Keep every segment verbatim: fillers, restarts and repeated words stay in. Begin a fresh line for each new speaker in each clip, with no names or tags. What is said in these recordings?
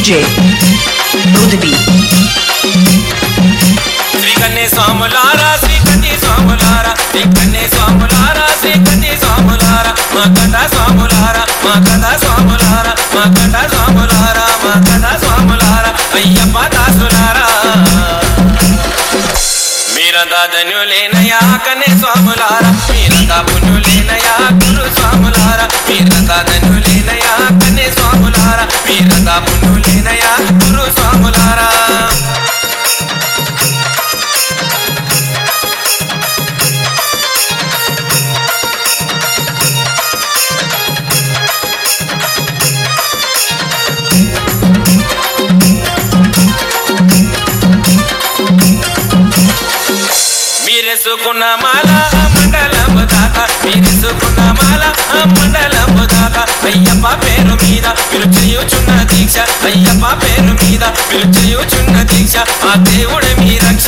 DJ రుద్బి
Shri కన్నే స్వాములారా శ్రీ కన్నే స్వాములారా శ్రీ కన్నే స్వాములారా శ్రీ కన్నే స్వాములారా మా కథ స్వాములారా మా కథ స్వాములారా మా కథ స్వాములారా మా కథ స్వాములారా అయ్యప్ప దాసులారా మీరంతా ధన్యులేనయా కన్నే స్వాములారా మీరంతా పుణ్యులేనయా గురు స్వాములారా మీరంతా ధన్యులేనయా కన్నే స్వాములారా మీరంతా పుణ్యులేనయా గురు స్వాములారా మీరేసుకున్న మాల మండలం దాకా మీరేసుకున్న మాల మండలం దాకా అయ్యప్ప పేరు మీద మీరు చేయుచున్న దీక్ష అయ్యప్ప పేరు మీద మీరు చేయుచున్న దీక్ష ఆ దేవుడే మీ రక్ష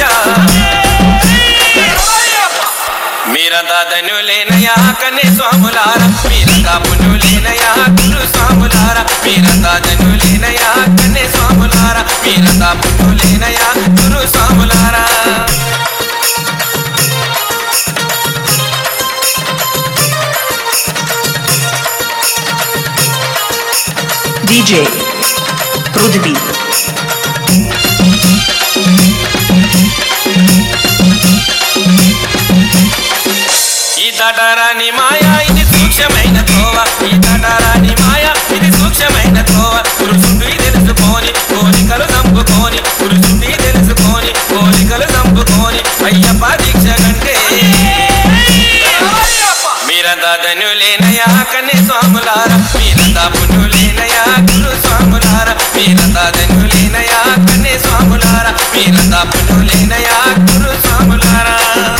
మీరంతా ధన్యులేనయా కన్నే స్వాములారా మీరంతా పుణ్యులేనయా గురు స్వాములారా మీరంతా ధన్యులేనయా కన్నే స్వాములారా మీరంతా పుణ్యులేనయా గురు స్వాములారా
డీజే రుద్బి
ఈ తటరాని మాయా ఇది సూక్ష్మమైన తోవ ఈ తటరాని మాయా ఇది సూక్ష్మమైన తోవ పురుషుడి తెలుసుకొని కోరికలు చంపుకొని పురుషుడి తెలుసుకొని కోరికలు చంపుకొని అయ్యప్ప దీక్ష కంటే మీరంతా ధన్యులేనయా కన్నే స్వాములారా మీరంతా పుణ్యులేనయా గురు స్వాములారా మీరంతా ధన్యులేనయా కన్నే స్వాములారా మీరంతా పుణ్యులేనయా గురు స్వాములారా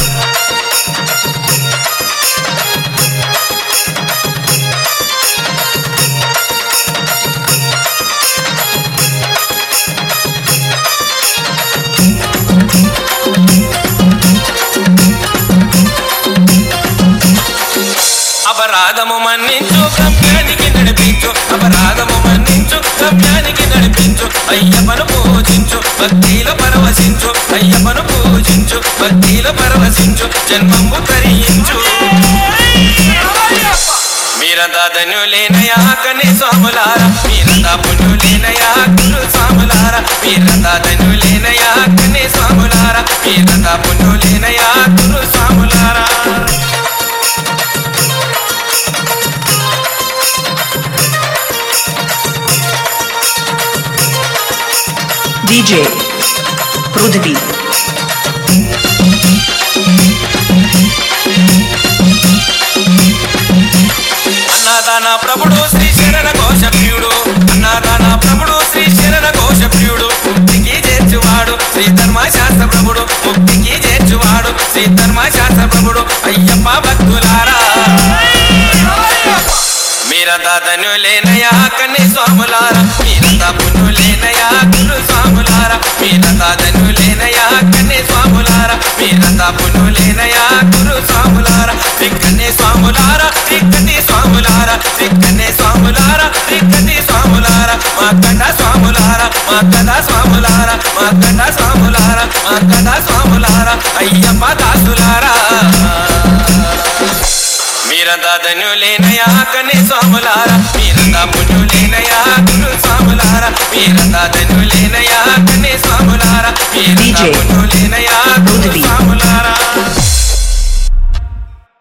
అపరాధము మన్నించు గమ్యానికి నడిపించు అపరాధము మన్నించు గమ్యానికి నడిపించు అయ్యప్పను పూజించు భక్తిలో పరవశించు అయ్యప్పను పూజించు భక్తిలో పరవశించు జన్మము తరించు మీరంతా ధన్యులేనయా కన్నే స్వాములారా మీరంతా పుణ్యులేనయా గురు స్వాములారా మీరంతా ధన్యులేనయా కన్నే స్వాములారా మీరంతా పుణ్యులేనయా గురు స్వాములారా
డీజే రుద్బి
అన్నదాన ప్రభుడు శ్రీ శరణ ఘోష ప్రియుడు అన్నదాన ప్రభుడు శ్రీ శరణ ఘోష ప్రియుడు ముక్తికి చేర్చువాడు శ్రీ ధర్మశాస్త్ర ప్రభుడు ముక్తికి చేర్చువాడు శ్రీ ధర్మశాస్త్ర ప్రభుడు అయ్యప్ప భక్తులారా మీరంతా ధన్యులేనయా కన్నే స్వాములారా మీరంతా పుణ్యులేనయా గురు స్వాములారా మీరంతా ధన్యులేనయా కన్నే స్వాములారా మీరంతా పుణ్యులేనయా గురు స్వాములారా శ్రీకన్నే స్వాములారా శ్రీకన్నే స్వాములారా శ్రీకన్నే స్వాములారా శ్రీకన్నే స్వాములారా మా కండ స్వాములారా మా కథ స్వాములారా మా కండ స్వాములారా మా కథ స్వాములారా అయ్యప్ప దాసులారా మీరంతా ధన్యులేనయా కన్నే స్వాములారా మీరంతా పుణ్యులేనయా గురు స్వాములారా మీరంతా ధన్యులేనయా కన్నే స్వాములారా మీరంతా